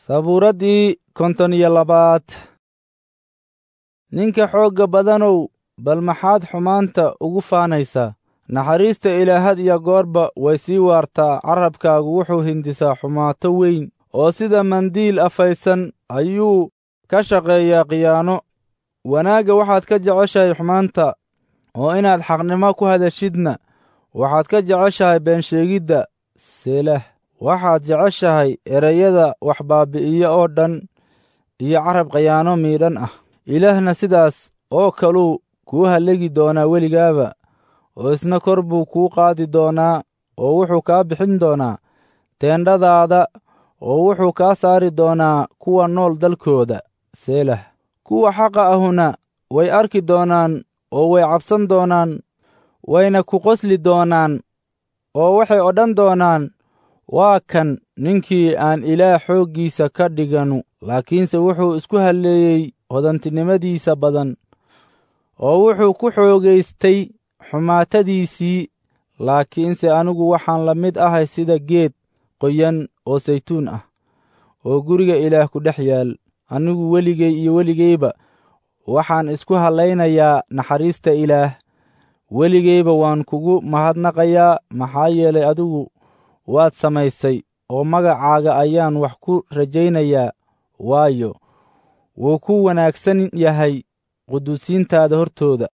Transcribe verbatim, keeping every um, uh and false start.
sabuuraddii konton iyo labaad. ninka xoogga badanow, bal maxaad xumaanta ugu faanaysaa? naxariista Ilaah had iyo goorba way sii waartaa. carrabkaagu wuxuu hindisaa xumaato weyn, oo sida mandiil afaysan ayuu ka shaqeeyaa khiyaano. wanaagga waxaad ka jeceshahay xumaanta, oo inaad xaqnimo ku hadashidna waxaad ka jeceshahay beensheegidda. selah. waxaad jeceshahay ereyada wax baabi'iya oo dhan, iyo carab khiyaano miidhan ah. ilaahna sidaas oo kaluu kuu hallegi doonaa weligaaba, oo isna kor buu kuu qaadi doonaa, oo wuxuu kaa bixin doonaa teendhadaada, oo wuxuu kaa saari doonaa kuwa nool dalkooda. selah. kuwa xaqa ahuna way arki doonaan, oo way cabsan doonaan, wayna ku qosli doonaan, oo waxay odhan doonaan, waa kan ninkii aan ilaah xooggiisa ka dhiganu, laakiinse wuxuu isku halleeyey hodantinimadiisa badan, oo wuxuu ku xoogaystay xumaatadiisii. laakiinse anigu waxaan la mid ahay sida geed qoyan oo saytuun ah, oo guriga ilaah ku dhex yaal. anigu weligay iyo weligayba waxaan isku hallaynayaa naxariista ilaah. weligayba waan kugu mahadnaqayaa, maxaa yeelay adigu waad samaysay, oo magacaaga ayaan wax ku rajaynayaa. waayo wuu ku wanaagsan yahay quduusiintaada hortooda.